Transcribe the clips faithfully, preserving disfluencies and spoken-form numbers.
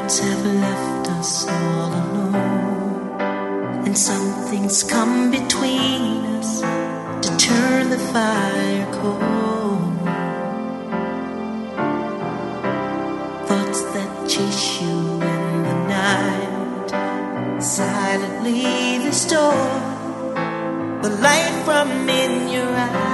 words have left us all alone, and something's come between us to turn the fire cold. Thoughts that chase you in the night silently restore the light from in your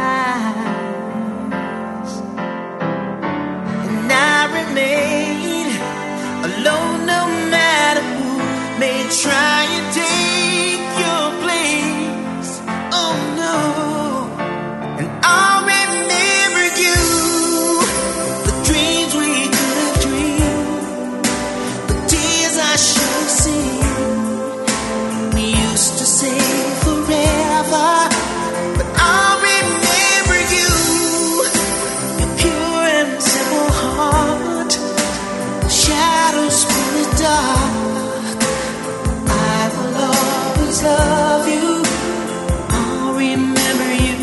eyes, and I remain alone no matter who may try and take your place. Oh no. And I'll remember you, the dreams we could have dreamed, the tears I should have seen. We used to say forever, but I'll remember you, your pure and simple heart. Shadows full of dark, I will always love you. I'll remember you.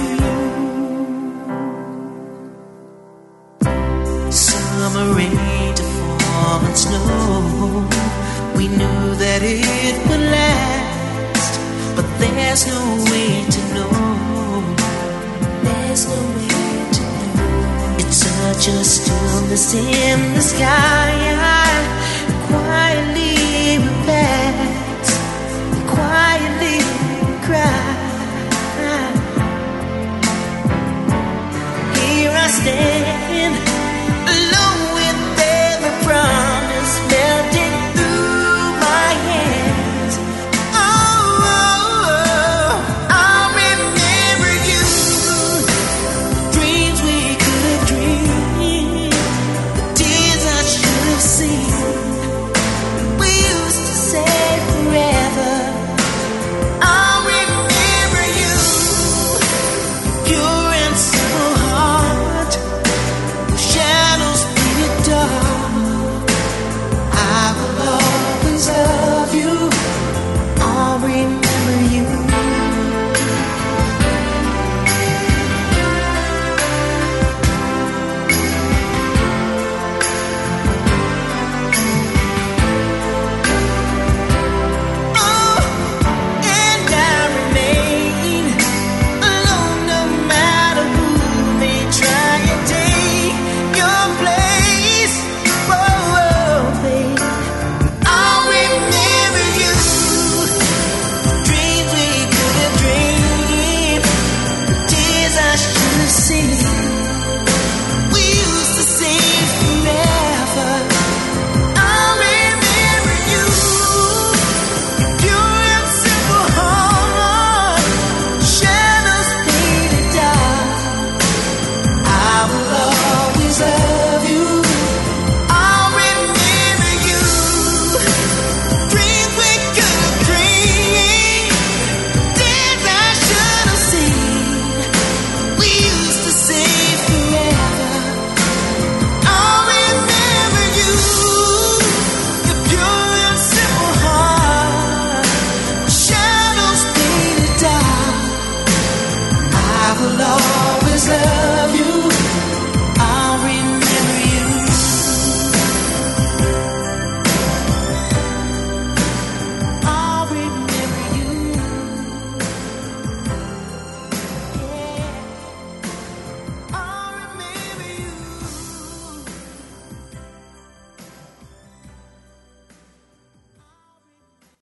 Summer rain to fall and snow, we knew that it would last, but there's no way to know. There's no way to know. It's such a stillness in the sky.